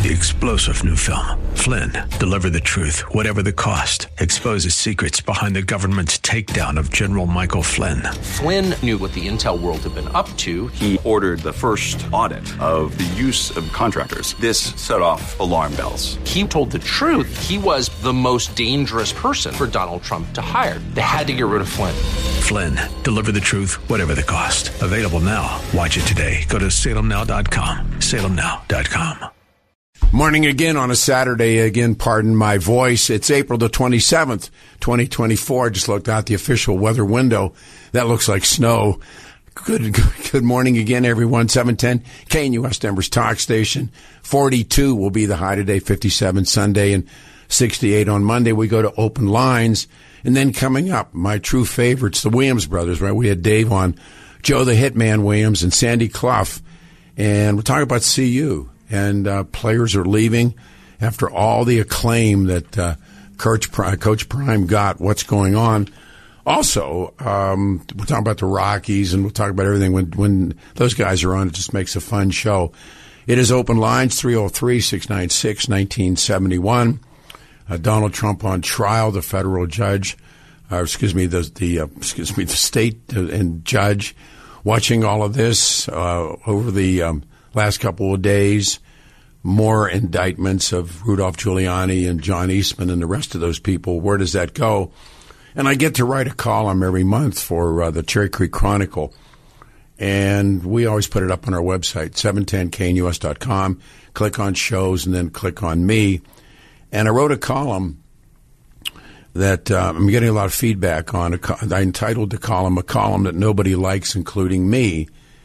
The explosive new film, Flynn, deliver the truth, whatever the cost, exposes secrets behind the government's takedown of General Michael Flynn. Flynn knew what the intel world had been up to. He ordered the first audit of the use of contractors. This set off alarm bells. He told the truth. He was the most dangerous person for Donald Trump to hire. They had to get rid of Flynn. Flynn, deliver the truth, whatever the cost. Available now. Watch it today. Go to salemnow.com. salemnow.com. Morning again on a Saturday. Again, pardon my voice. It's April the 27th, 2024. Just looked out the official weather window. That looks like snow. Good morning again, everyone. 710 KNUS Denver's talk station. 42 will be the high today, 57 Sunday, and 68 on Monday. We go to open lines. And then coming up, my true favorites, the Williams brothers, right? We had Dave on, Joe the Hitman Williams, and Sandy Clough. And we're talking about CU. And players are leaving after all the acclaim that Coach Prime got. What's going on? Also, we'll talk about the Rockies, and we'll talk about everything. When those guys are on, it just makes a fun show. It is open lines, 303-696-1971. Donald Trump on trial, the federal judge, the state and judge, watching all of this over the last couple of days. More indictments of Rudolph Giuliani and John Eastman and the rest of those people. Where does that go? And I get to write a column every month for the Cherry Creek Chronicle. And we always put it up on our website, 710knus.com. Click on shows and then click on me. And I wrote a column that I'm getting a lot of feedback on. I entitled the column, A Column That Nobody Likes, Including Me.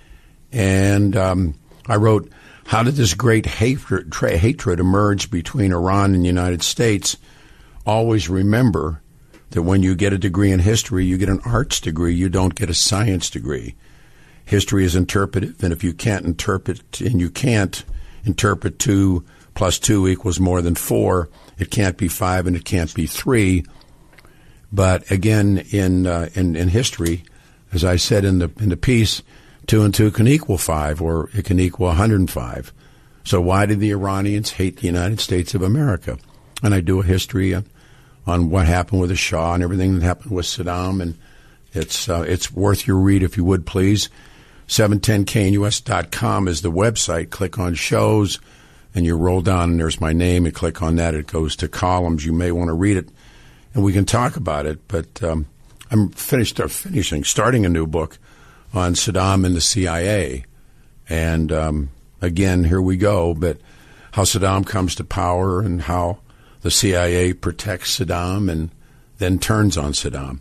And I wrote, how did this great hatred emerge between Iran and the United States? Always remember that when you get a degree in history, you get an arts degree. You don't get a science degree. History is interpretive, and if you can't interpret, and you can't interpret 2 plus 2 equals more than 4, it can't be 5 and it can't be 3. But again, in history, as I said in the piece, 2 and 2 can equal 5, or it can equal 105. So why did the Iranians hate the United States of America? And I do a history on what happened with the Shah and everything that happened with Saddam, and it's worth your read if you would, please. 710knus.com is the website. Click on shows, and you roll down, and there's my name, and click on that. It goes to columns. You may want to read it, and we can talk about it. But I'm starting a new book on Saddam and the CIA. And again, here we go. But how Saddam comes to power and how the CIA protects Saddam and then turns on Saddam.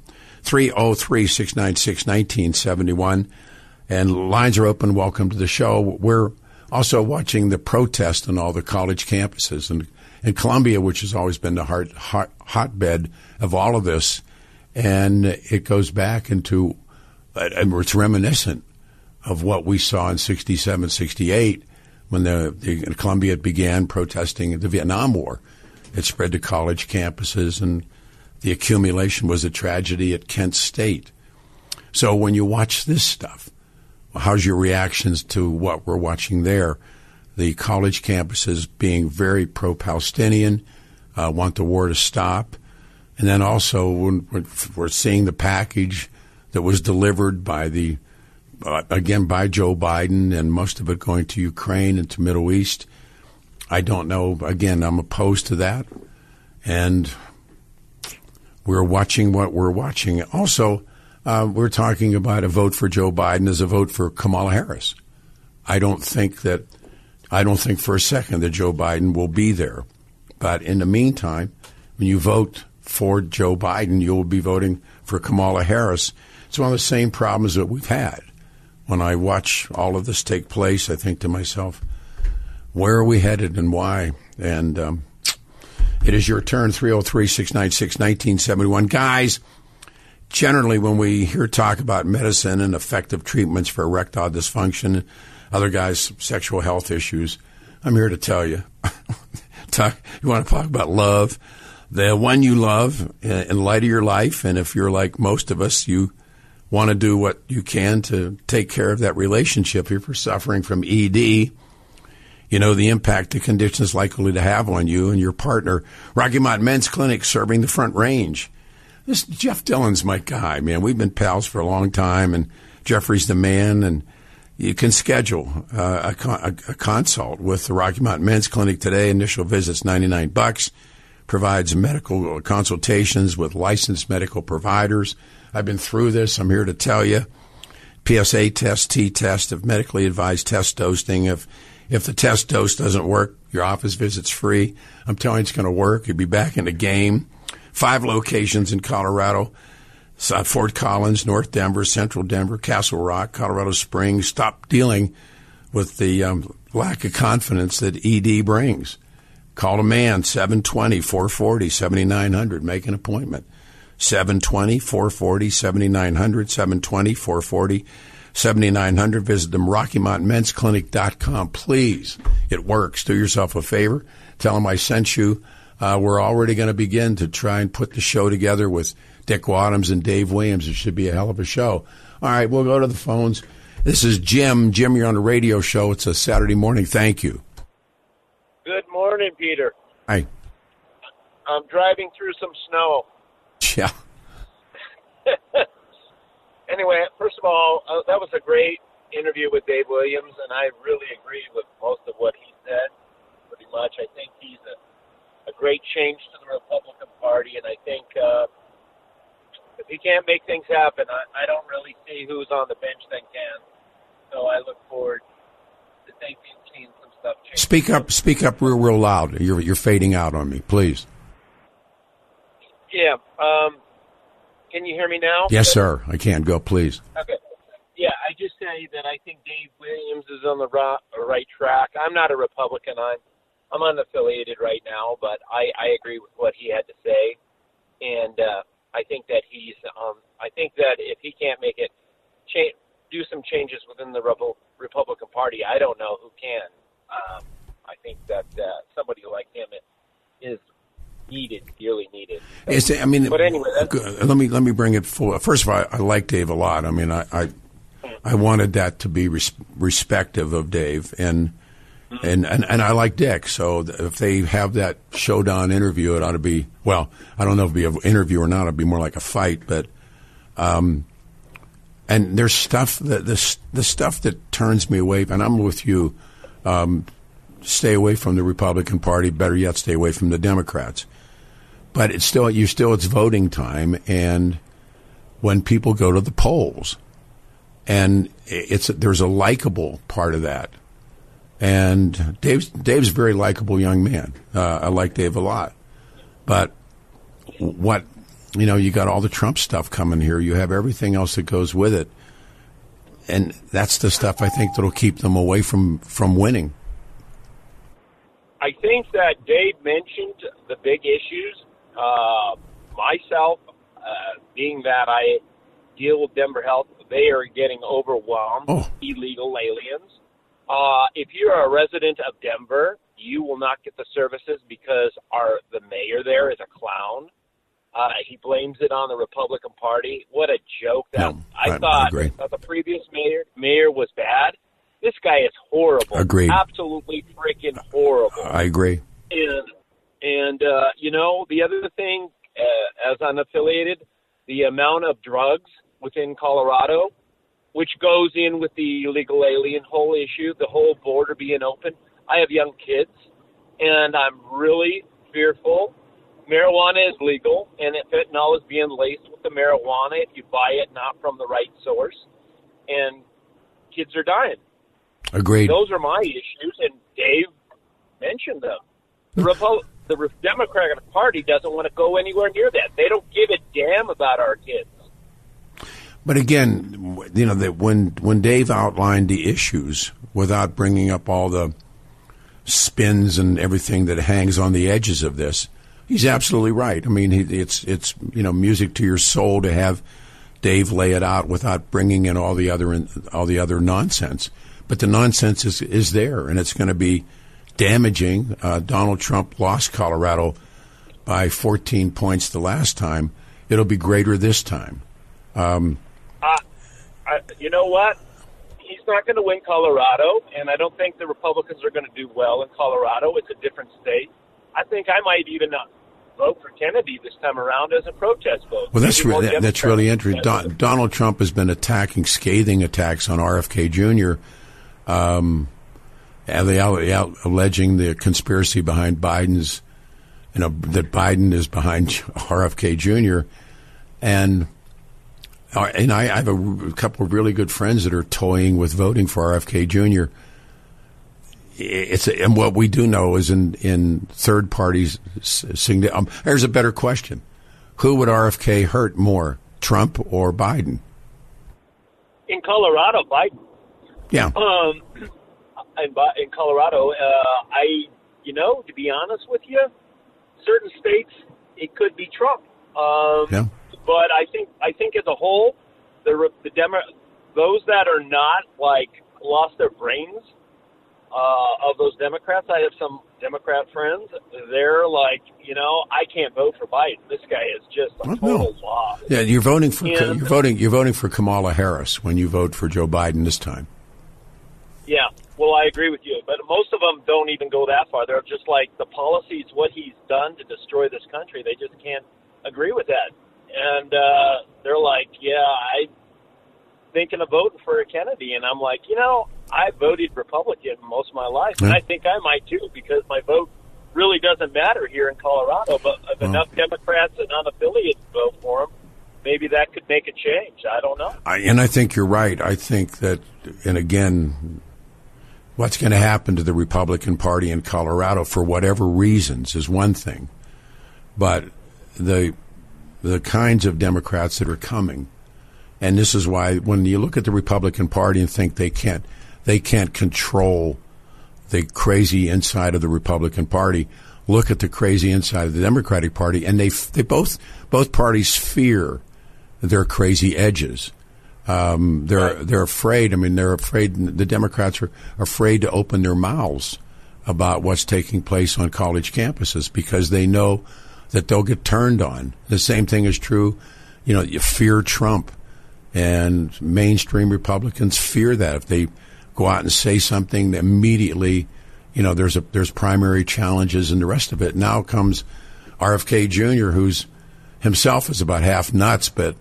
303-696-1971. And lines are open. Welcome to the show. We're also watching the protest on all the college campuses. And in Columbia, which has always been the hotbed of all of this, and it goes back into, it's reminiscent of what we saw in 67, 68, when the Columbia began protesting the Vietnam War. It spread to college campuses, and the accumulation was a tragedy at Kent State. So when you watch this stuff, how's your reactions to what we're watching there? The college campuses being very pro-Palestinian, want the war to stop. And then also when we're seeing the package that was delivered by by Joe Biden, and most of it going to Ukraine and to Middle East. I don't know. Again, I'm opposed to that. And we're watching what we're watching. Also, we're talking about a vote for Joe Biden as a vote for Kamala Harris. I don't think for a second that Joe Biden will be there. But in the meantime, when you vote for Joe Biden, you will be voting for Kamala Harris. It's one of the same problems that we've had. When I watch all of this take place, I think to myself, where are we headed and why? And it is your turn, 303-696-1971. Guys, generally when we hear talk about medicine and effective treatments for erectile dysfunction, other guys' sexual health issues, I'm here to tell you. You want to talk about love, the one you love in light of your life, and if you're like most of us, you want to do what you can to take care of that relationship. If you're suffering from ED, you You know the impact the condition is likely to have on you and your partner. Rocky Mountain Men's Clinic serving the Front Range. This Jeff Dillon's my guy, man. We've been pals for a long time, and Jeffrey's the man, and you can schedule a consult with the Rocky Mountain Men's Clinic today. Initial visit's $99. Provides medical consultations with licensed medical providers. I've been through this. I'm here to tell you. PSA test, T-test, if medically advised test dosing. If the test dose doesn't work, your office visit's free. I'm telling you it's going to work. You'll be back in the game. 5 locations in Colorado. Fort Collins, North Denver, Central Denver, Castle Rock, Colorado Springs. Stop dealing with the lack of confidence that ED brings. Call a man, 720-440-7900. Make an appointment. 720-440-7900, 720-440-7900. Visit them, RockyMountainMen'sClinic.com. Please, it works. Do yourself a favor. Tell them I sent you. We're already going to begin to try and put the show together with Dick Wadhams and Dave Williams. It should be a hell of a show. All right, we'll go to the phones. This is Jim. Jim, you're on a radio show. It's a Saturday morning. Thank you. Good morning, Peter. Hi. I'm driving through some snow. Yeah. Anyway, first of all, that was a great interview with Dave Williams, and I really agree with most of what he said, pretty much. I think he's a great change to the Republican Party, and I think if he can't make things happen, I don't really see who's on the bench that can. So I look forward to seeing some stuff change. Speak up real loud. You're fading out on me, please. Yeah. Can you hear me now? Yes, sir. I can. Go, please. Okay. Yeah, I just say that I think Dave Williams is on the right track. I'm not a Republican. I'm unaffiliated right now, but I agree with what he had to say, and I think that I think that if he can't make it do some changes within the Republican Party, I don't know who can. I think that somebody like him is needed, dearly needed. But anyway, let me bring it full. First of all, I like Dave a lot. I mean, I wanted that to be respective of Dave, and I like Dick. So if they have that showdown interview, it ought to be, well, I don't know if it'll be an interview or not. It'll be more like a fight, but and there's stuff that the stuff that turns me away, and I'm with you. Stay away from the Republican Party. Better yet, stay away from the Democrats. But it's voting time, and when people go to the polls, and there's a likable part of that. And Dave's a very likable young man. I like Dave a lot. But you got all the Trump stuff coming here. You have everything else that goes with it. And that's the stuff I think that'll keep them away from winning. I think that Dave mentioned the big issues. Myself, being that I deal with Denver Health, they are getting overwhelmed with illegal aliens. If you're a resident of Denver, you will not get the services because the mayor there is a clown. He blames it on the Republican Party. What a joke! I thought the previous mayor was bad. This guy is horrible. Agreed. Absolutely freaking horrible. I agree. And the other thing, as unaffiliated, the amount of drugs within Colorado, which goes in with the illegal alien whole issue, the whole border being open. I have young kids, and I'm really fearful. Marijuana is legal, and fentanyl is being laced with the marijuana if you buy it not from the right source, and kids are dying. Agreed. Those are my issues, and Dave mentioned them. The Democratic Party doesn't want to go anywhere near that. They don't give a damn about our kids. But again, when Dave outlined the issues without bringing up all the spins and everything that hangs on the edges of this, he's absolutely right. I mean, it's music to your soul to have Dave lay it out without bringing in all the other nonsense. But the nonsense is there, and it's going to be damaging. Donald Trump lost Colorado by 14 points the last time. It'll be greater this time. You know what? he's not going to win Colorado, and I don't think the Republicans are going to do well in Colorado. It's a different state. I think I might even vote for Kennedy this time around as a protest vote. Well, that's really interesting. Donald Trump has been attacking, scathing attacks on RFK Jr., alleging the conspiracy behind Biden's, that Biden is behind RFK Jr. And I have a couple of really good friends that are toying with voting for RFK Jr. And what we do know is in third parties. There's a better question: who would RFK hurt more, Trump or Biden? In Colorado, Biden. Yeah. In Colorado, to be honest with you, certain states it could be Trump. Yeah. But I think as a whole, those that are not lost their brains of those Democrats. I have some Democrat friends. They're like, I can't vote for Biden. This guy is just a total loss. Yeah, you're voting for Kamala Harris when you vote for Joe Biden this time. Yeah. Well, I agree with you, but most of them don't even go that far. They're just like the policies, what he's done to destroy this country. They just can't agree with that. And they're like, I'm thinking of voting for a Kennedy. And I'm like, I voted Republican most of my life. And I think I might too, because my vote really doesn't matter here in Colorado. But if enough Democrats and unaffiliated vote for him, maybe that could make a change. I don't know. And I think you're right. I think that, and again, what's going to happen to the Republican Party in Colorado for whatever reasons is one thing. But the kinds of Democrats that are coming, and this is why when you look at the Republican Party and think they can't control the crazy inside of the Republican Party, look at the crazy inside of the Democratic Party, and they both parties fear their crazy edges. They're afraid. I mean, they're afraid. The Democrats are afraid to open their mouths about what's taking place on college campuses because they know that they'll get turned on. The same thing is true. You fear Trump, and mainstream Republicans fear that if they go out and say something, immediately, there's primary challenges and the rest of it. Now comes RFK Jr., who's himself is about half nuts, but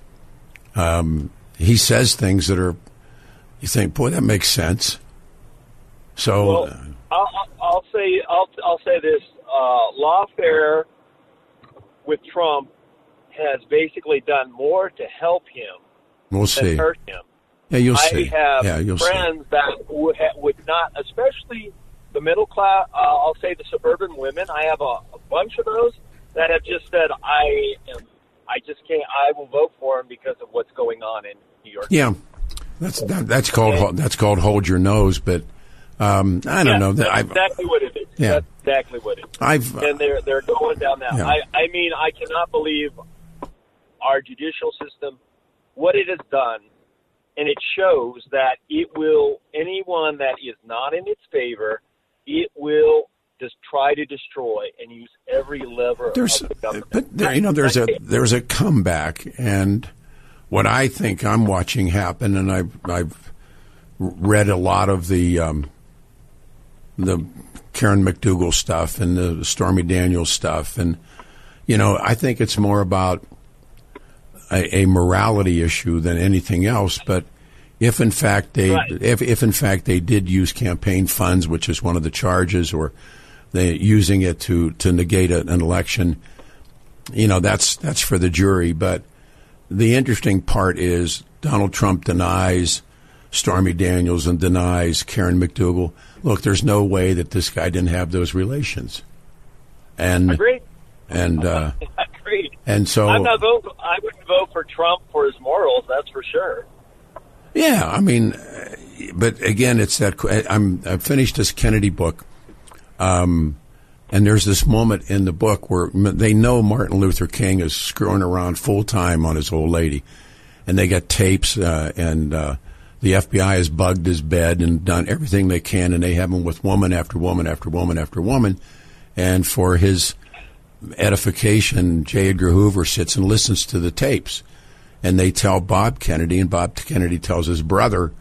he says things that are, you think, boy, that makes sense. So, I'll say this: lawfare with Trump has basically done more to help him than hurt him. Yeah, you'll see. I have friends that would not, especially the middle class. I'll say the suburban women. I have a bunch of those that have just said, I just can't. I will vote for him because of what's going on in New York. Yeah, that's called hold your nose. But I don't know. That's exactly what it is. Yeah. That's exactly what it is. And they're going down that. Yeah. I mean, I cannot believe our judicial system, what it has done, and it shows that it will, anyone that is not in its favor, it will just try to destroy and use every lever of the government. But there's a comeback, and what I think I'm watching happen, and I've read a lot of the Karen McDougal stuff and the Stormy Daniels stuff, and I think it's more about a morality issue than anything else. But if in fact they did use campaign funds, which is one of the charges, or they using it to negate an election, that's for the jury. But the interesting part is Donald Trump denies Stormy Daniels and denies Karen McDougal. Look, there's no way that this guy didn't have those relations. And agreed. And agreed. And so I wouldn't vote for Trump for his morals. That's for sure. Yeah, I mean, but again, it's that I've finished this Kennedy book, and there's this moment in the book where they know Martin Luther King is screwing around full time on his old lady, and they got tapes, and the FBI has bugged his bed and done everything they can, and they have him with woman after woman after woman after woman, and for his edification, J. Edgar Hoover sits and listens to the tapes. And they tell Bob Kennedy, and Bob Kennedy tells his brother,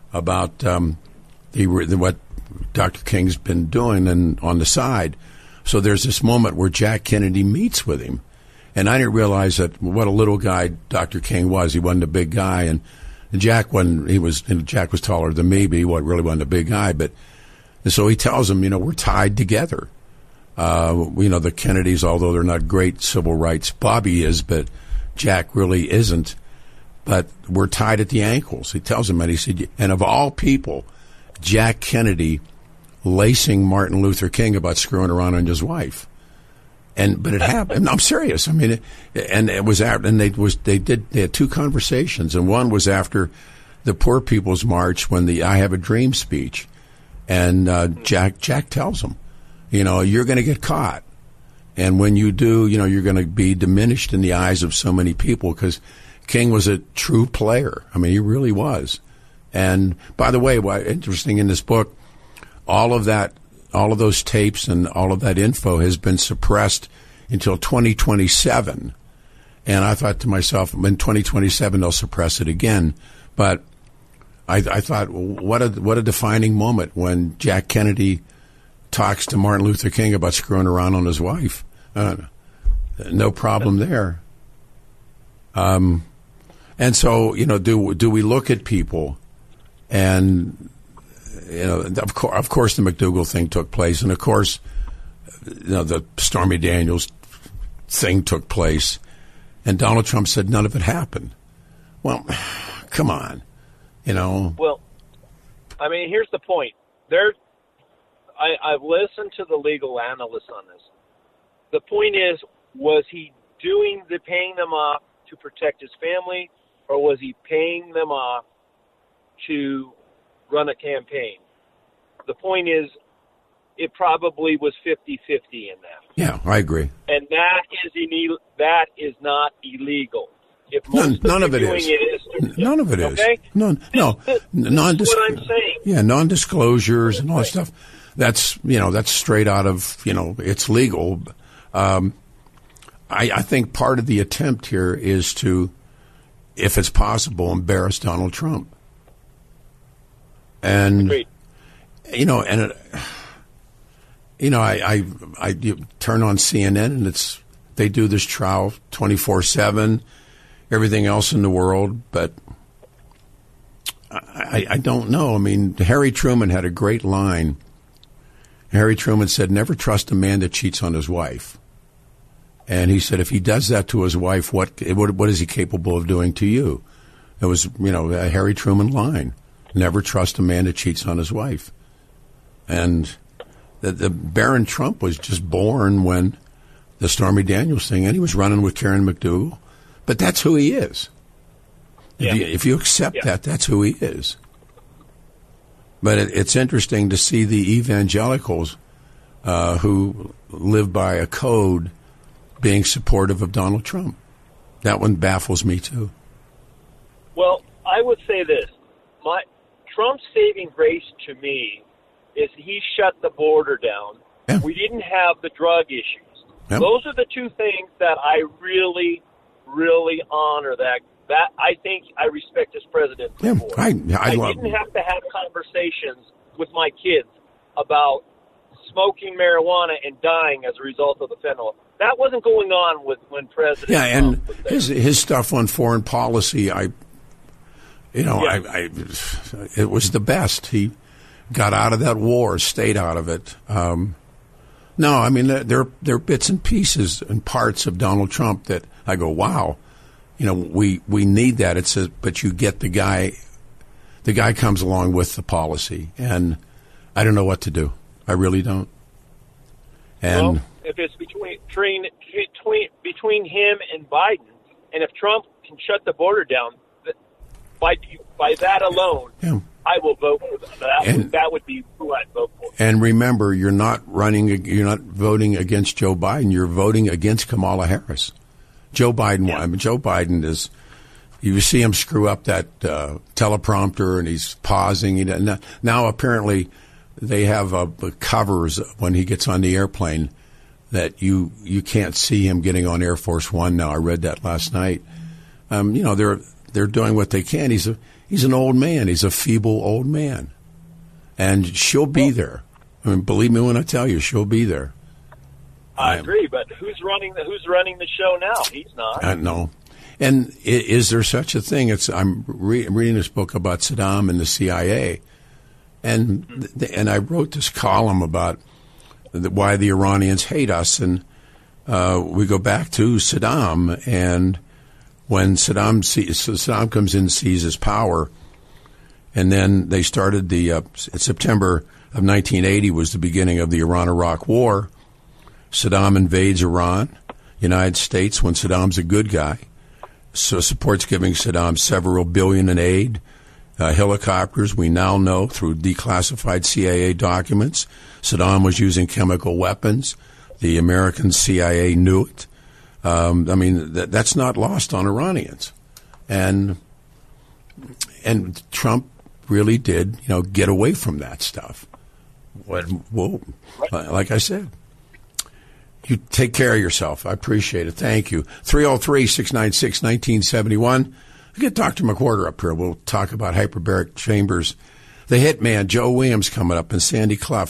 about what Dr. King's been doing and on the side. So there's this moment where Jack Kennedy meets with him. And I didn't realize that what a little guy Dr. King was. He wasn't a big guy. And Jack was taller than me, but he really wasn't a big guy. And so he tells him, we're tied together. The Kennedys, although they're not great civil rights, Bobby is, but Jack really isn't. But we're tied at the ankles. He tells him, and he said, and of all people, Jack Kennedy lacing Martin Luther King about screwing around on his wife. But it happened. I'm serious. I mean, it was after, and they had two conversations, and one was after the Poor People's March when the "I Have a Dream" speech, and Jack tells him, you're going to get caught, and when you do, you're going to be diminished in the eyes of so many people because King was a true player. I mean, he really was. And by the way, what's interesting in this book, all of those tapes and all of that info has been suppressed until 2027. And I thought to myself, in 2027 they'll suppress it again. But I thought, what a defining moment when Jack Kennedy talks to Martin Luther King about screwing around on his wife. No problem there. And so, do we look at people and, of course the McDougal thing took place, and of course, the Stormy Daniels thing took place, and Donald Trump said none of it happened. Well, come on, Well, I mean, here's the point. I've listened to the legal analysts on this. The point is, was he paying them off to protect his family, or was he paying them off to run a campaign? The point is, it probably was 50-50 in that. Yeah, I agree. And that is not illegal. If none of it is. None of it is. Okay? No. That's what I'm saying. Yeah, non-disclosures and all that stuff. That's straight out of, it's legal. I think part of the attempt here is to, if it's possible, embarrass Donald Trump. And, Agreed. I turn on CNN and they do this trial 24/7, everything else in the world, but I don't know. I mean, Harry Truman had a great line. Harry Truman said, "Never trust a man that cheats on his wife." And he said, if he does that to his wife, what is he capable of doing to you? It was, a Harry Truman line. Never trust a man that cheats on his wife. And the Baron Trump was just born when the Stormy Daniels thing, and he was running with Karen McDougal. But that's who he is. Yeah. If you accept that, that's who he is. But it's interesting to see the evangelicals who live by a code being supportive of Donald Trump. That one baffles me, too. Well, I would say this. Trump's saving grace to me is he shut the border down. Yeah. We didn't have the drug issues. Yep. Those are the two things that I really, really honor. That I think I respect this president for. Yeah, I didn't have to have conversations with my kids about smoking marijuana and dying as a result of the fentanyl. That wasn't going on when President Trump was there. His stuff on foreign policy, it was the best. He got out of that war, stayed out of it. No, I mean, there are bits and pieces and parts of Donald Trump that I go, wow, we need that. It says, but you get the guy comes along with the policy, and I don't know what to do. I really don't. And well, if it's between him and Biden, and if Trump can shut the border down, by that alone, yeah. I will vote for that. That would be who I'd vote for. And remember, you're not voting against Joe Biden. You're voting against Kamala Harris. Joe Biden. Yeah. I mean, Joe Biden is. You see him screw up that teleprompter, and he's pausing. Now apparently, they have covers when he gets on the airplane that you can't see him getting on Air Force One now. I read that last night. They're doing what they can. He's an old man. He's a feeble old man. And she'll be there. I mean, believe me when I tell you, she'll be there. I agree, but who's running the show now? He's not. No. And is there such a thing? I'm reading this book about Saddam and the CIA, and I wrote this column about why the Iranians hate us, and we go back to Saddam, and when Saddam comes in and seizes power, and then they started September of 1980 was the beginning of the Iran-Iraq War. Saddam invades Iran, United States, when Saddam's a good guy. So supports giving Saddam several billion in aid, helicopters. We now know through declassified CIA documents, Saddam was using chemical weapons. The American CIA knew it. That's not lost on Iranians. And Trump really did, get away from that stuff. Well, like I said, you take care of yourself. I appreciate it. Thank you. 303-696-1971. I get Dr. McWhorter up here. We'll talk about hyperbaric chambers. The Hitman, Joe Williams, coming up, and Sandy Clough.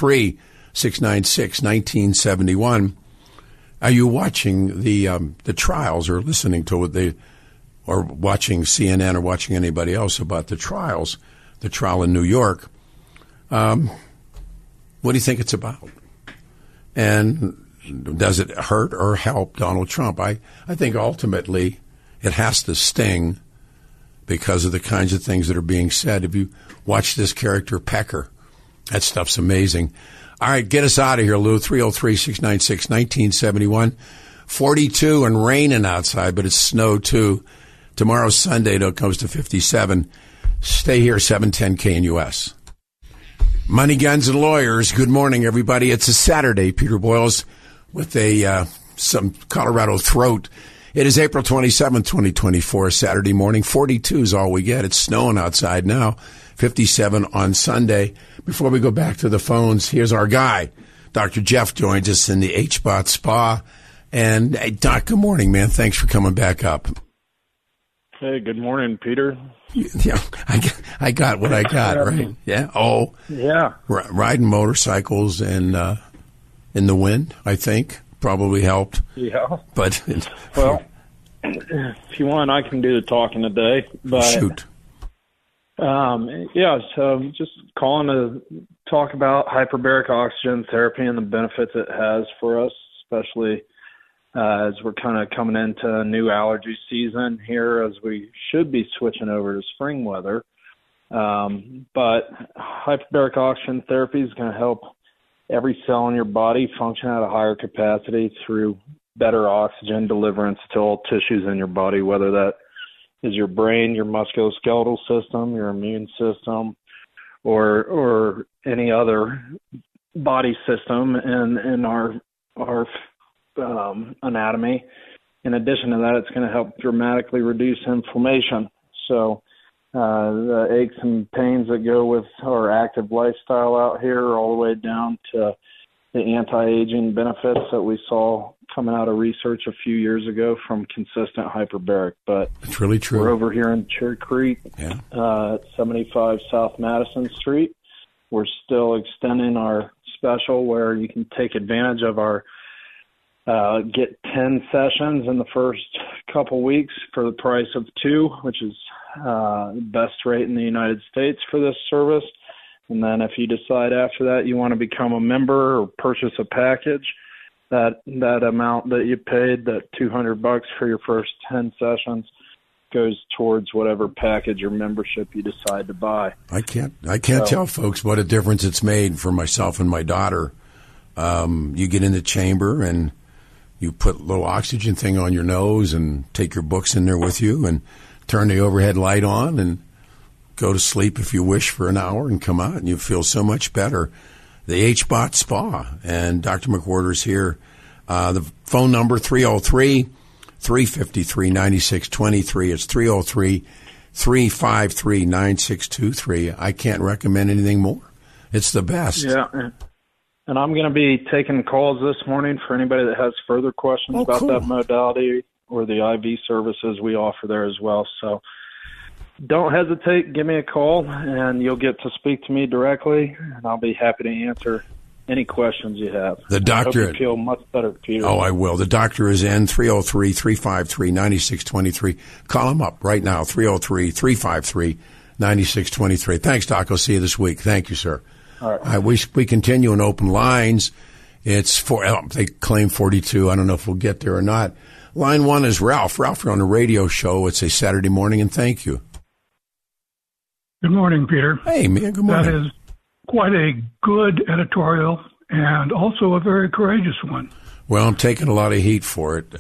303-696-1971. Are you watching the trials or listening to what or watching CNN or watching anybody else about the trials, the trial in New York? What do you think it's about? And does it hurt or help Donald Trump? I think ultimately it has to sting because of the kinds of things that are being said. If you watch this character, Pecker, that stuff's amazing. All right, get us out of here, Lou. 303-696-1971. 42 and raining outside, but it's snow too. Tomorrow's Sunday, it goes to 57. Stay here, 710 KNUS. Money, Guns, and Lawyers. Good morning, everybody. It's a Saturday. Peter Boyles with some Colorado throat. It is April 27th, 2024, Saturday morning. 42 is all we get. It's snowing outside now. 57 on Sunday. Before we go back to the phones, here's our guy. Dr. Jeff joins us in the HBOT Spa. And, hey, Doc, good morning, man. Thanks for coming back up. Hey, good morning, Peter. Yeah, I got what I got, right? Yeah. Oh, yeah. Riding motorcycles and in the wind, I think, probably helped. Yeah. But well, if you want, I can do the talking today. But shoot. So just calling to talk about hyperbaric oxygen therapy and the benefits it has for us, especially as we're kind of coming into a new allergy season here, as we should be switching over to spring weather. But hyperbaric oxygen therapy is going to help every cell in your body function at a higher capacity through better oxygen deliverance to all tissues in your body, whether that is your brain, your musculoskeletal system, your immune system, or any other body system in our anatomy. In addition to that, it's going to help dramatically reduce inflammation. So the aches and pains that go with our active lifestyle out here, all the way down to the anti-aging benefits that we saw coming out of research a few years ago from consistent hyperbaric. But it's really true. We're over here in Cherry Creek at 75 South Madison Street. We're still extending our special where you can take advantage of our get 10 sessions in the first couple weeks for the price of 2, which is the best rate in the United States for this service. And then if you decide after that you want to become a member or purchase a package, that amount that you paid, that $200 for your first 10 sessions, goes towards whatever package or membership you decide to buy. I can't tell folks what a difference it's made for myself and my daughter. You get in the chamber and you put a little oxygen thing on your nose and take your books in there with you and turn the overhead light on and go to sleep if you wish for an hour and come out and you feel so much better. The HBOT Spa, and Dr. McWhorter's here. The phone number, 303-353-9623. It's 303-353-9623. I can't recommend anything more. It's the best. Yeah. And I'm going to be taking calls this morning for anybody that has further questions about that modality or the IV services we offer there as well. So don't hesitate. Give me a call, and you'll get to speak to me directly, and I'll be happy to answer any questions you have. The doctor. I hope you feel much better, Peter. Oh, I will. The doctor is in 303-353-9623. Call him up right now, 303-353-9623. Thanks, Doc. I'll see you this week. Thank you, sir. All right. We continue in open lines. It's they claim 42. I don't know if we'll get there or not. Line 1 is Ralph. Ralph, you're on a radio show. It's a Saturday morning, and thank you. Good morning, Peter. Hey, man. Good morning. That is quite a good editorial and also a very courageous one. Well, I'm taking a lot of heat for it,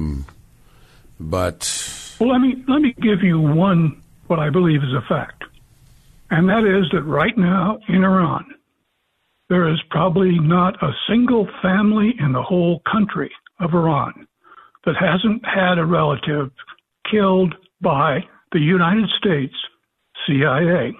but well, let me give you one what I believe is a fact, and that is that right now in Iran, there is probably not a single family in the whole country of Iran that hasn't had a relative killed by the United States CIA.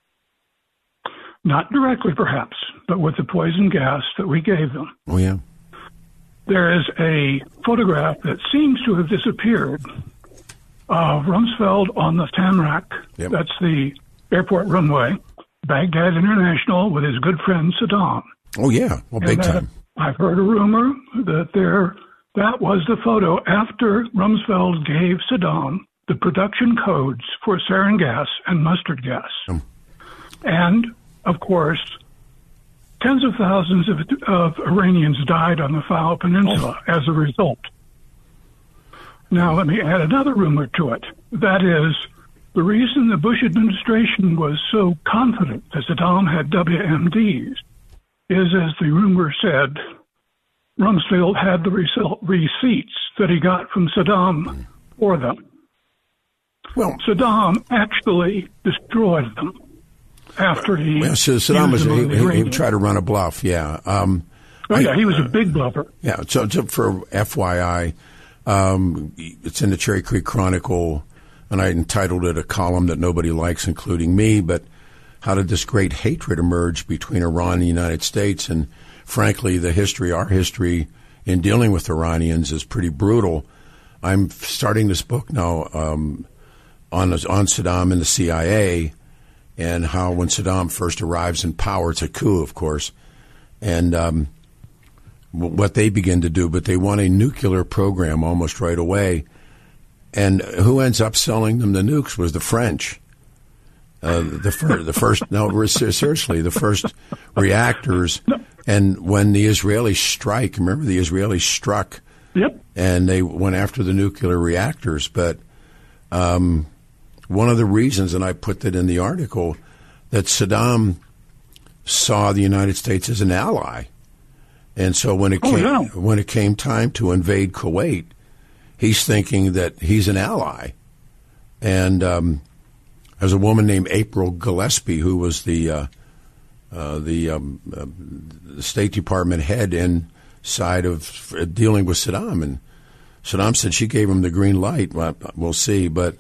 Not directly, perhaps, but with the poison gas that we gave them. Oh, yeah. There is a photograph that seems to have disappeared of Rumsfeld on the Tamrak. Yep. That's the airport runway, Baghdad International, with his good friend Saddam. Oh, yeah. Well, big time. I've heard a rumor that that was the photo after Rumsfeld gave Saddam the production codes for sarin gas and mustard gas. And, of course, tens of thousands of Iranians died on the Fao Peninsula as a result. Now, let me add another rumor to it. That is, the reason the Bush administration was so confident that Saddam had WMDs is, as the rumor said, Rumsfeld had the receipts that he got from Saddam for them. Well, Saddam actually destroyed them after he. Well, so Saddam he tried to run a bluff. Yeah. He was a big bluffer. Yeah. So for FYI, it's in the Cherry Creek Chronicle, and I entitled it "A Column That Nobody Likes, Including Me." But how did this great hatred emerge between Iran and the United States? And frankly, our history in dealing with Iranians is pretty brutal. I'm starting this book now on Saddam and the CIA, and how when Saddam first arrives in power, it's a coup, of course, and what they begin to do. But they want a nuclear program almost right away. And who ends up selling them the nukes was the French. The first reactors. And when the Israelis strike, remember the Israelis struck, yep, and they went after the nuclear reactors. But one of the reasons, and I put that in the article, that Saddam saw the United States as an ally, and so when it came time to invade Kuwait, he's thinking that he's an ally. And there's a woman named April Gillespie who was the State Department head inside of dealing with Saddam, and Saddam said she gave him the green light. Well, we'll see, but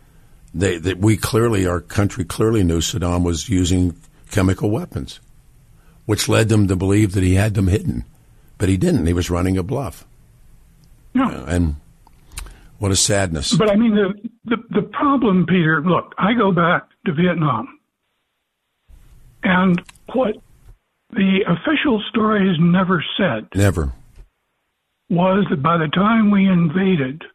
our country clearly knew Saddam was using chemical weapons, which led them to believe that he had them hidden, but he didn't. He was running a bluff. No. And what a sadness. But I mean, the problem, Peter, look, I go back to Vietnam, and what the official stories never said was that by the time we invaded,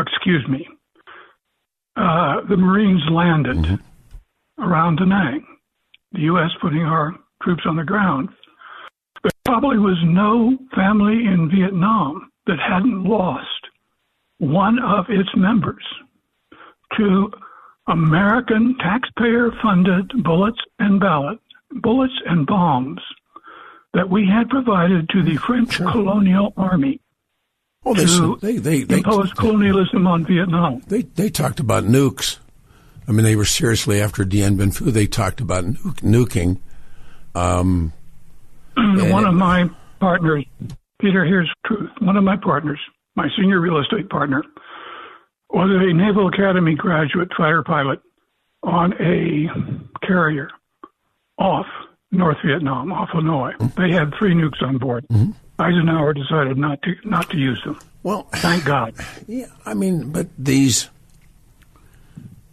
the Marines landed around Da Nang, the U.S. putting our troops on the ground, there probably was no family in Vietnam that hadn't lost one of its members to American taxpayer-funded bullets and bombs that we had provided to the French colonial army to impose colonialism on Vietnam. They talked about nukes. I mean, they were seriously after Dien Bien Phu. They talked about nuking. One of my partners, Peter, here's the truth. One of my partners, my senior real estate partner, was a Naval Academy graduate fighter pilot on a carrier off North Vietnam, off Hanoi. They had 3 nukes on board. Eisenhower decided not to use them. Well, thank God. Yeah, I mean, but these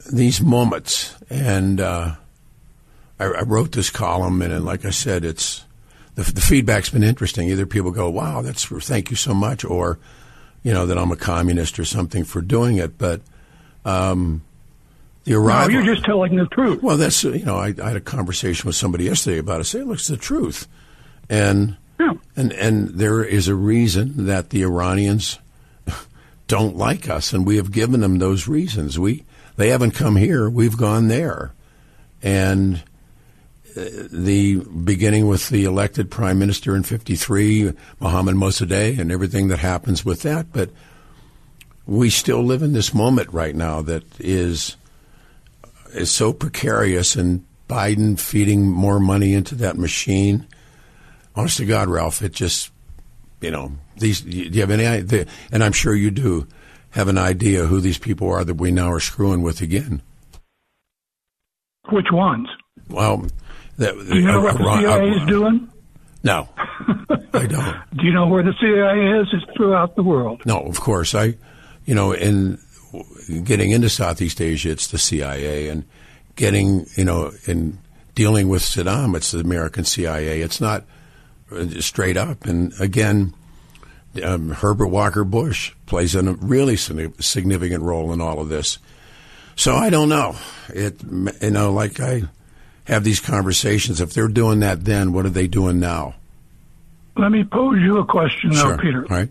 these moments, and I wrote this column, and like I said, it's the feedback's been interesting. Either people go, "Wow, thank you so much," or that I'm a communist or something for doing it. But the arrival. No, you're just telling the truth. Well, that's I had a conversation with somebody yesterday about it. Say, look, it's the truth, and there is a reason that the Iranians don't like us, and we have given them those reasons. They haven't come here; we've gone there, and the beginning with the elected prime minister in '53, Mohammad Mossadegh, and everything that happens with that. But we still live in this moment right now that is so precarious, and Biden feeding more money into that machine. Honest to God, Ralph, it just, do you have any idea? And I'm sure you do have an idea who these people are that we now are screwing with again. Which ones? Well, do you know what the CIA is doing? No, I don't. Do you know where the CIA is? It's throughout the world. No, of course. In getting into Southeast Asia, it's the CIA, and getting, in dealing with Saddam, it's the American CIA. It's not straight up. And again, Herbert Walker Bush plays a really significant role in all of this. So I don't know. Like I have these conversations. If they're doing that then, what are they doing now? Let me pose you a question now, Sure. Peter. All right.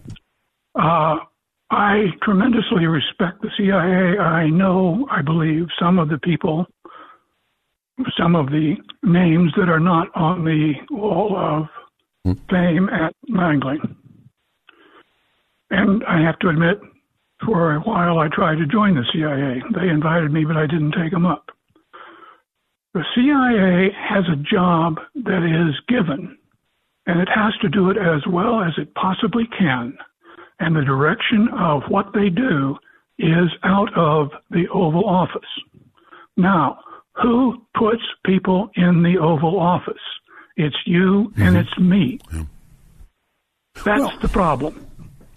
I tremendously respect the CIA. I believe some of the people, some of the names that are not on the wall of fame at Langley. And I have to admit, for a while I tried to join the CIA. They invited me, but I didn't take them up. The CIA has a job that is given, and it has to do it as well as it possibly can. And the direction of what they do is out of the Oval Office. Now, who puts people in the Oval Office? It's you and it's me. Yeah. That's the problem.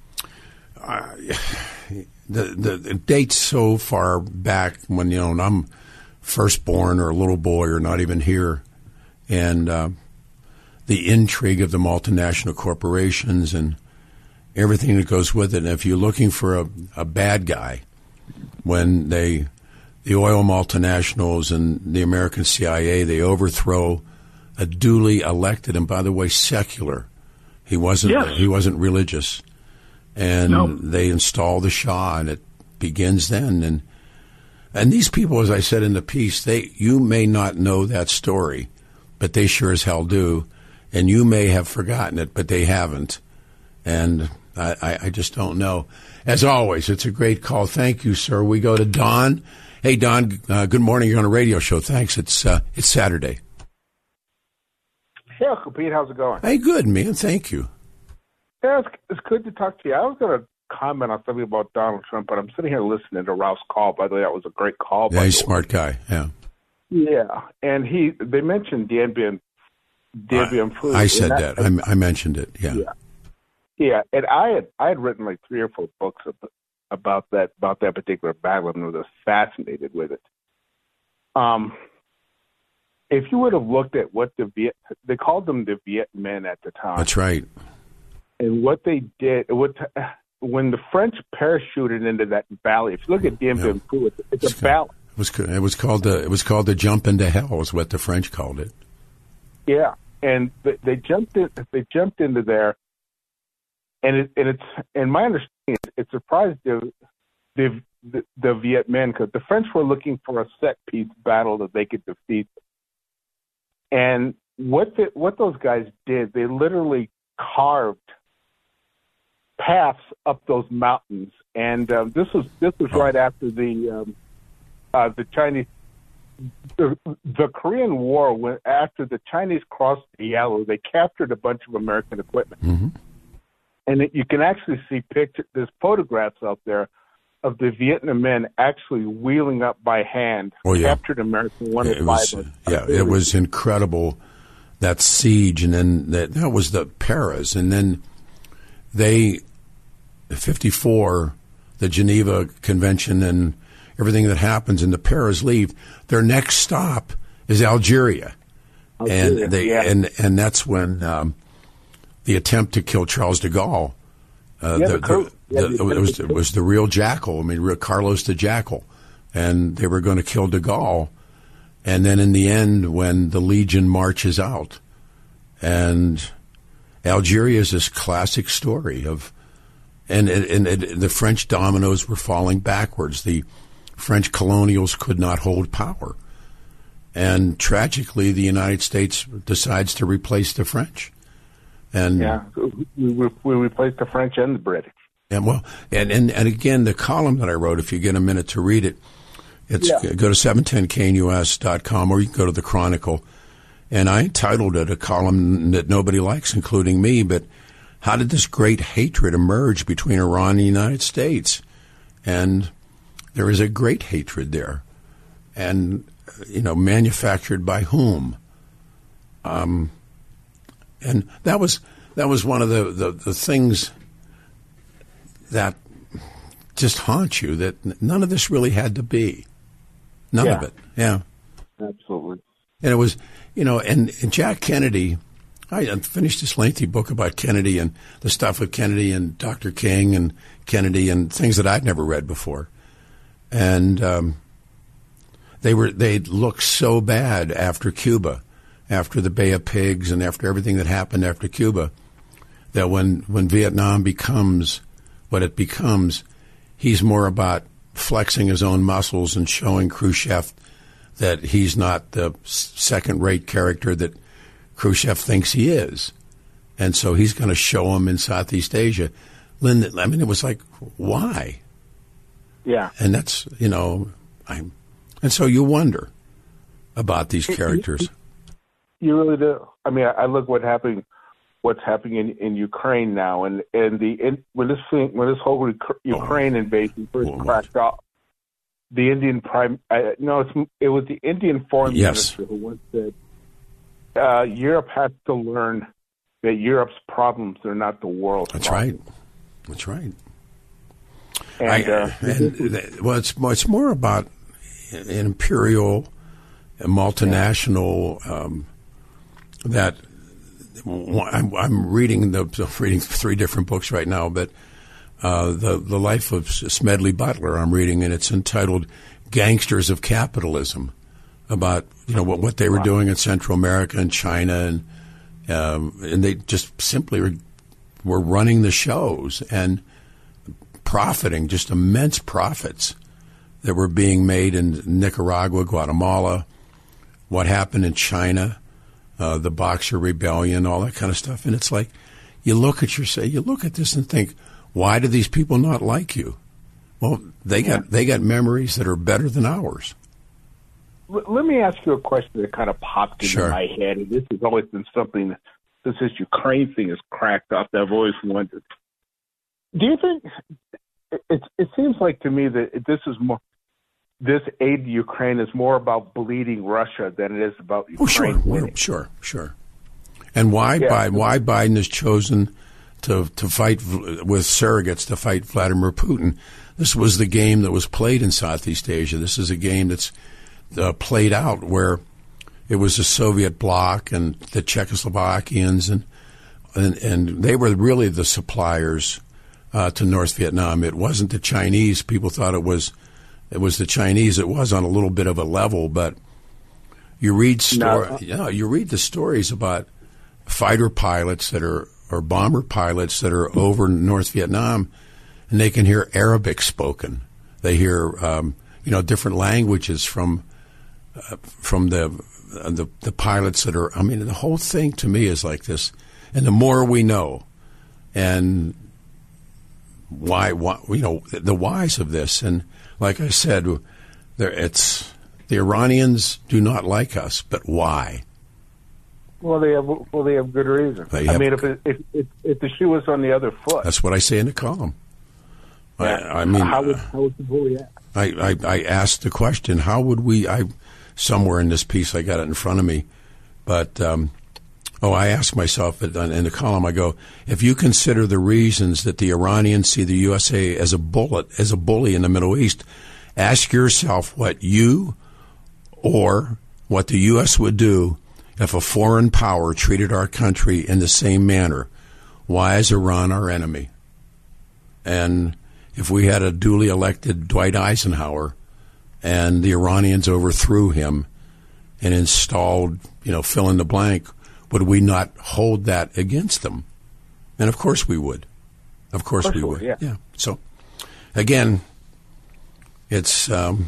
The dates so far back when, I'm first born or a little boy or not even here, and the intrigue of the multinational corporations and everything that goes with it. And if you're looking for a bad guy, when the oil multinationals and the American CIA, they overthrow a duly elected, and by the way, secular. He wasn't religious. And they install the Shah, and it begins then. And these people, as I said in the piece, you may not know that story, but they sure as hell do. And you may have forgotten it, but they haven't. And I just don't know. As always, it's a great call. Thank you, sir. We go to Don. Hey, Don, good morning. You're on a radio show. Thanks. It's Saturday. Hey, Uncle Pete. How's it going? Hey, good, man. Thank you. Yeah, it's good to talk to you. I was going to comment on something about Donald Trump, but I'm sitting here listening to Ralph's call. By the way, that was a great call. Yeah, he's a smart guy. Yeah. Yeah, and they mentioned Dien Bien Phu. I said that. I mentioned it. Yeah. Yeah, and I had written like 3 or 4 books about that particular battle, and I was fascinated with it. If you would have looked at what they called them the Viet Minh at the time. That's right. And what they did, when the French parachuted into that valley, if you look at Dien Bien Phu, it's a valley. It was called the jump into hell, is what the French called it. Yeah, and they jumped into there, and my understanding is it surprised the Viet Minh, because the French were looking for a set piece battle that they could defeat. And what those guys did, they literally carved paths up those mountains, and this was right after the Chinese, the Korean War. After the Chinese crossed the Yalu, they captured a bunch of American equipment, and you can actually see there's photographs out there of the Vietnam men actually wheeling up by hand captured American 105. It was incredible, that siege, and then that was the Paras, and then 54, the Geneva Convention, and everything that happens, and the Paras leave, their next stop is Algeria. And and that's when the attempt to kill Charles de Gaulle, it was the real jackal. I mean, real Carlos the Jackal, and they were going to kill de Gaulle. And then in the end, when the Legion marches out, and Algeria is this classic story of, and the French dominoes were falling backwards. The French colonials could not hold power. And tragically, the United States decides to replace the French. And we replaced the French and the British. And well, and again, the column that I wrote, if you get a minute to read it, go to 710knus.com, or you can go to the Chronicle. And I entitled it a column that nobody likes, including me, but how did this great hatred emerge between Iran and the United States? And there is a great hatred there. And manufactured by whom? And that was one of the things that just haunt you, that none of this really had to be. None of it. Yeah. Absolutely. And it was, and Jack Kennedy, I finished this lengthy book about Kennedy and the stuff with Kennedy and Dr. King and Kennedy and things that I'd never read before. And they looked so bad after Cuba, after the Bay of Pigs, and after everything that happened after Cuba, that when Vietnam becomes what it becomes, he's more about flexing his own muscles and showing Khrushchev that he's not the second-rate character that Khrushchev thinks he is. And so he's going to show him in Southeast Asia. It was like, why? Yeah. And that's, and so you wonder about these characters. You really do. I mean, I look what's happening in Ukraine now, and when this whole Ukraine invasion first cracked off, the Indian it was the Indian foreign minister who once said, Europe has to learn that Europe's problems are not the world's problems. That's right. And it's more about an imperial, multinational that I'm reading three different books right now, but the life of Smedley Butler I'm reading, and it's entitled "Gangsters of Capitalism," about what they were doing in Central America and China, and they just simply were running the shows and profiting, just immense profits that were being made in Nicaragua, Guatemala, what happened in China, the Boxer Rebellion, all that kind of stuff. And it's like you look at this and think, why do these people not like you? Well, they got memories that are better than ours. Let me ask you a question that kind of popped into my head, and this has always been something that, since this Ukraine thing has cracked off, that I've always wondered. Do you think it seems like to me that this aid to Ukraine is more about bleeding Russia than it is about Ukraine winning? Sure. And why Biden has chosen to fight with surrogates to fight Vladimir Putin? This was the game that was played in Southeast Asia. This is a game that's played out where it was the Soviet bloc and the Czechoslovakians, and they were really the suppliers to North Vietnam. It wasn't the Chinese. People thought it was the Chinese. It was on a little bit of a level, but you read the stories about fighter pilots or bomber pilots that are over in North Vietnam, and they can hear Arabic spoken. They hear different languages from the pilots that are. I mean, the whole thing to me is like this. And the more we know, and why the whys of this, and like I said, the Iranians do not like us, but why? Well, they have good reason. If the shoe was on the other foot, that's what I say in the column. Yeah. I mean, how would the bully act? I asked the question: how would we? Somewhere in this piece, I got it in front of me, but I asked myself in the column. I go, if you consider the reasons that the Iranians see the USA as a bully in the Middle East, Ask yourself what you or what the U.S. would do if a foreign power treated our country in the same manner. Why is Iran our enemy? And if we had a duly elected Dwight Eisenhower and the Iranians overthrew him and installed, fill in the blank, would we not hold that against them? And of course we would. Of course we would. Yeah. So, again, it's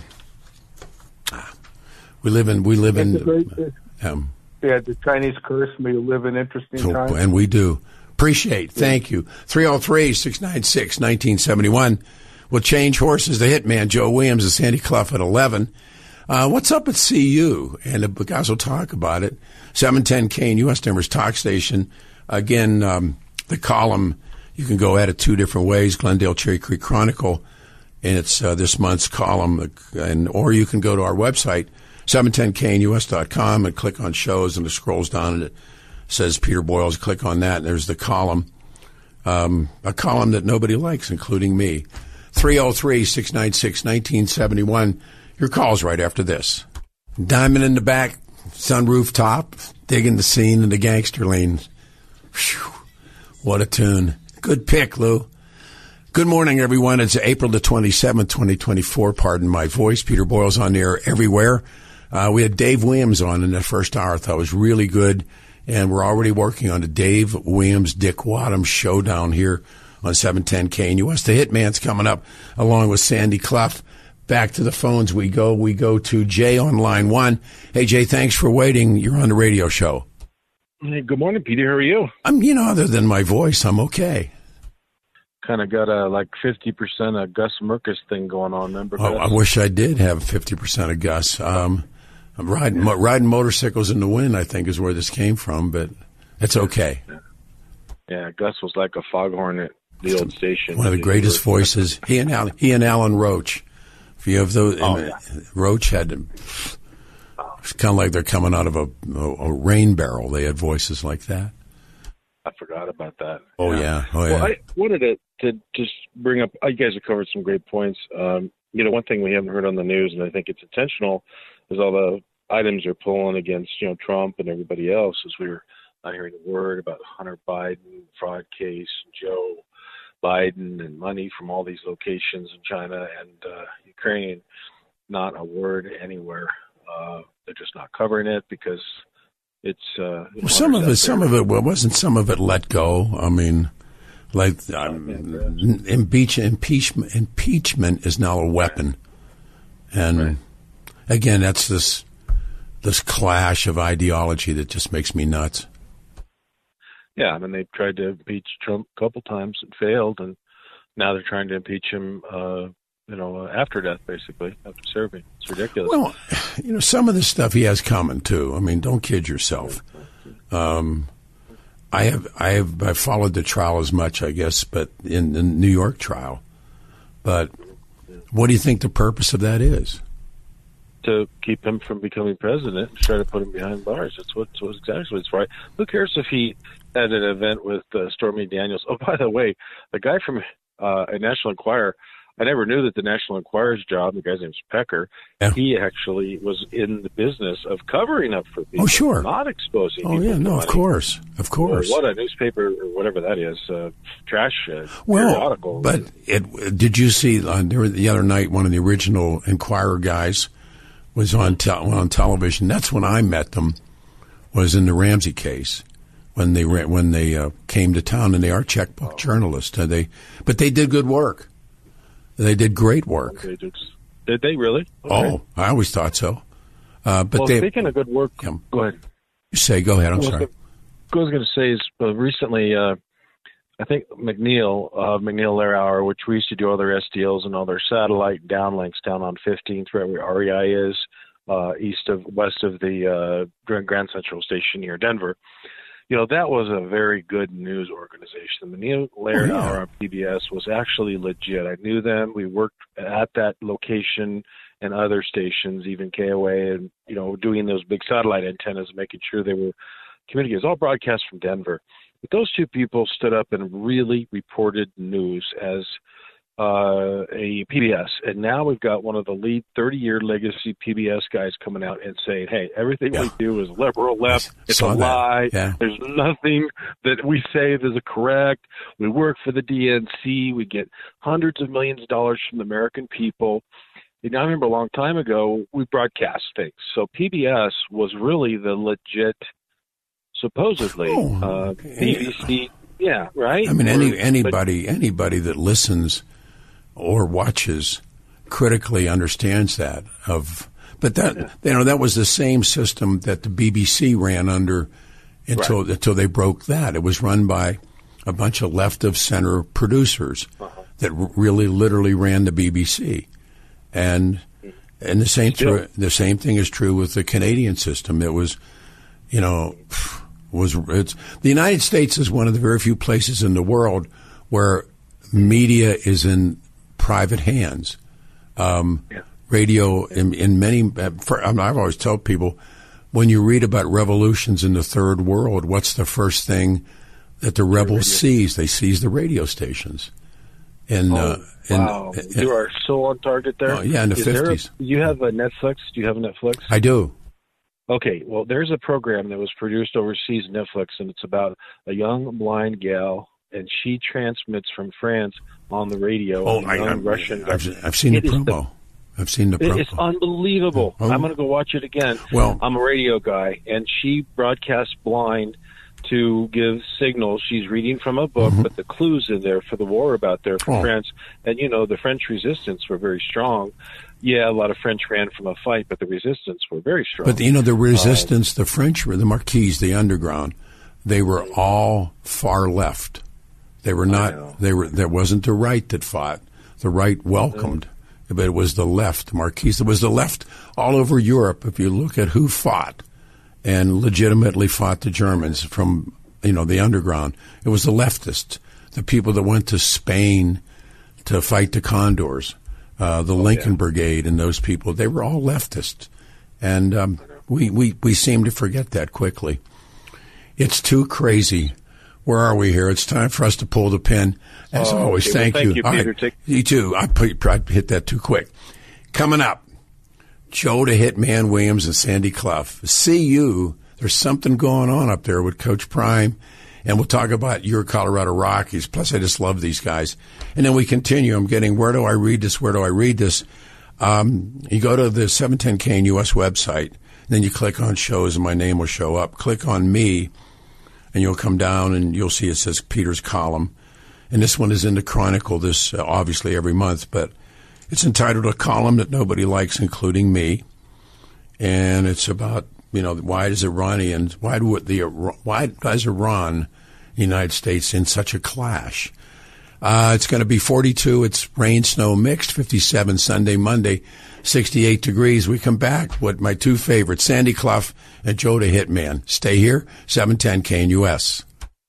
we live in the Chinese curse. May you live in interesting times. And we do. Appreciate. Thank you. 303-696-1971. We'll change horses. The Hitman, Joe Williams, and Sandy Clough at 11. What's up at CU? And the guys will talk about it. 710 KNUS Denver's talk station. Again, the column, you can go at it two different ways. Glendale Cherry Creek Chronicle, and it's this month's column. Or you can go to our website, 710knus.com, and click on shows, and it scrolls down, and it says Peter Boyles. Click on that, and there's the column, a column that nobody likes, including me. 303-696-1971. Your call's right after this. Diamond in the back, sunroof top, digging the scene in the gangster lane. Whew, what a tune. Good pick, Lou. Good morning, everyone. It's April the 27th, 2024. Pardon my voice. Peter Boyles on the air everywhere. We had Dave Williams on in the first hour. I thought it was really good. And we're already working on the Dave Williams, Dick Wadham showdown here on 710 KNUS. The Hitman's coming up along with Sandy Clough. Back to the phones we go. We go to Jay on line one. Hey, Jay, thanks for waiting. You're on the radio show. Hey, good morning, Peter. How are you? I'm, other than my voice, I'm okay. Kind of got a 50% of Gus Merkus thing going on. Remember? Oh, I wish I did have 50% of Gus. I'm riding motorcycles in the wind, I think, is where this came from, but it's okay. Yeah, Gus was like a foghorn at the old station. One of the greatest voices. He and Alan Roach. If you have those, Roach had, it's kind of like they're coming out of a rain barrel. They had voices like that. I forgot about that. Oh yeah. Well, I wanted to just bring up. You guys have covered some great points. One thing we haven't heard on the news, and I think it's intentional, is all the items they're pulling against Trump and everybody else. As we were not hearing a word about Hunter Biden fraud case, Joe Biden, and money from all these locations in China and Ukraine. Not a word anywhere. They're just not covering it because it's some of it. Well, wasn't some of it let go? I mean, impeachment is now a weapon, and again, that's this clash of ideology that just makes me nuts. Yeah, I mean, they tried to impeach Trump a couple times and failed, and now they're trying to impeach him, after death, basically, after serving. It's ridiculous. Well, some of the stuff he has coming, too. I mean, don't kid yourself. I followed the trial as much, I guess, but in the New York trial. But what do you think the purpose of that is? To keep him from becoming president, try to put him behind bars. That's exactly what's right. Who cares if he at an event with Stormy Daniels? Oh, by the way, the guy from a National Enquirer, I never knew that the National Enquirer's job, the guy's name's Pecker, he actually was in the business of covering up for people. Oh, sure. Not exposing people. Oh, yeah, no, money. Of course. What a newspaper or whatever that is, trash Well, periodical. but did you see the other night one of the original Enquirer guys was on television? That's when I met them, was in the Ramsey case. When they came to town, and they are checkbook journalists. But they did good work. They did great work. Okay, did they really? Okay. Oh, I always thought so. Speaking of good work, go ahead. Go ahead. I'm sorry. What I was going to say is recently, I think McNeil Lair Hour, which we used to do all their SDLs and all their satellite downlinks down on 15th, right where REI is, west of the Grand Central Station near Denver. That was a very good news organization. The McNeil Lair Hour on PBS was actually legit. I knew them. We worked at that location and other stations, even KOA, and, doing those big satellite antennas, making sure they were communicating. It was all broadcast from Denver. But those two people stood up and really reported news as a PBS, and now we've got one of the lead 30-year legacy PBS guys coming out and saying, hey, everything we do is liberal left. It's a lie. Yeah. There's nothing that we say that is correct. We work for the DNC. We get hundreds of millions of dollars from the American people. And I remember a long time ago, we broadcast things. So PBS was really the legit, supposedly, BBC. Yeah, right? I mean, anybody that listens or watches critically understands that. But that was the same system that the BBC ran under until they broke that. It was run by a bunch of left of center producers that really literally ran the BBC, and the same thing is true with the Canadian system. It was, the United States is one of the very few places in the world where media is in private hands. Radio in many. I've always told people, when you read about revolutions in the third world, what's the first thing that the rebels seize? They seize the radio stations. You are so on target there. In the 50s. You have a Netflix? Do you have a Netflix? I do. Okay, well, there's a program that was produced overseas, Netflix, and it's about a young blind gal, and she transmits from France on the radio. I've seen the promo. I've seen the promo. It's unbelievable. I'm going to go watch it again. Well, I'm a radio guy, and she broadcasts blind to give signals. She's reading from a book, but the clues in there for the war about there for France. And, the French resistance were very strong. Yeah, a lot of French ran from a fight, but the resistance were very strong. But, the resistance, the French, the Marquis, the underground, they were all far left. They were not, there wasn't the right that fought. The right welcomed, but it was the left, the Marquis. It was the left all over Europe. If you look at who fought and legitimately fought the Germans from, the underground, it was the leftists, the people that went to Spain to fight the Condors. The Lincoln Brigade and those people, they were all leftists. And we seem to forget that quickly. It's too crazy. Where are we here? It's time for us to pull the pin. As always, thank you. You, Peter. Right. You too. I hit that too quick. Coming up, Joe the Hitman Williams and Sandy Clough. CU, there's something going on up there with Coach Prime. And we'll talk about your Colorado Rockies. Plus, I just love these guys. And then we continue. I'm getting, where do I read this? Where do I read this? You go to the 710KNUS website, and then you click on shows, and my name will show up. Click on me, and you'll come down, and you'll see it says Peter's column. And this one is in the Chronicle, this obviously every month, but it's entitled A Column That Nobody Likes, Including Me. And it's about, why does Iranians, why does Iran, the United States, in such a clash? It's going to be 42. It's rain, snow mixed. 57 Sunday, Monday, 68 degrees. We come back with my two favorites, Sandy Clough and Joe the Hitman. Stay here, 710 KNUS.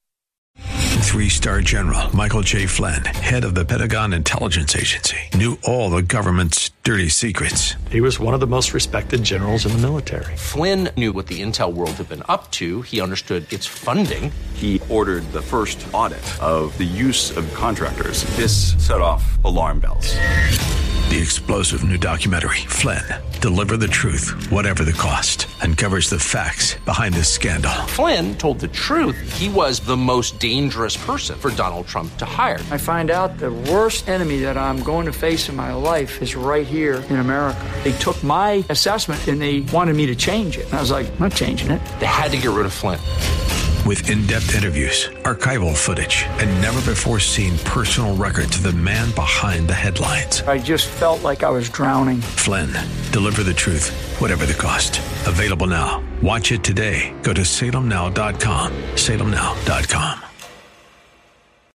3-star General Michael J. Flynn, head of the Pentagon Intelligence Agency, knew all the government's dirty secrets. He was one of the most respected generals in the military. Flynn knew what the intel world had been up to. He understood its funding. He ordered the first audit of the use of contractors. This set off alarm bells. The explosive new documentary, Flynn, Deliver the Truth, Whatever the Cost, uncovers the facts behind this scandal. Flynn told the truth. He was the most dangerous person for Donald Trump to hire. I find out the worst enemy that I'm going to face in my life is right here in America. They took my assessment and they wanted me to change it. And I was like, I'm not changing it. They had to get rid of Flynn. With in-depth interviews, archival footage, and never-before-seen personal records of the man behind the headlines. I just felt like I was drowning. Flynn, Deliver the Truth, Whatever the Cost. Available now. Watch it today. Go to salemnow.com. salemnow.com.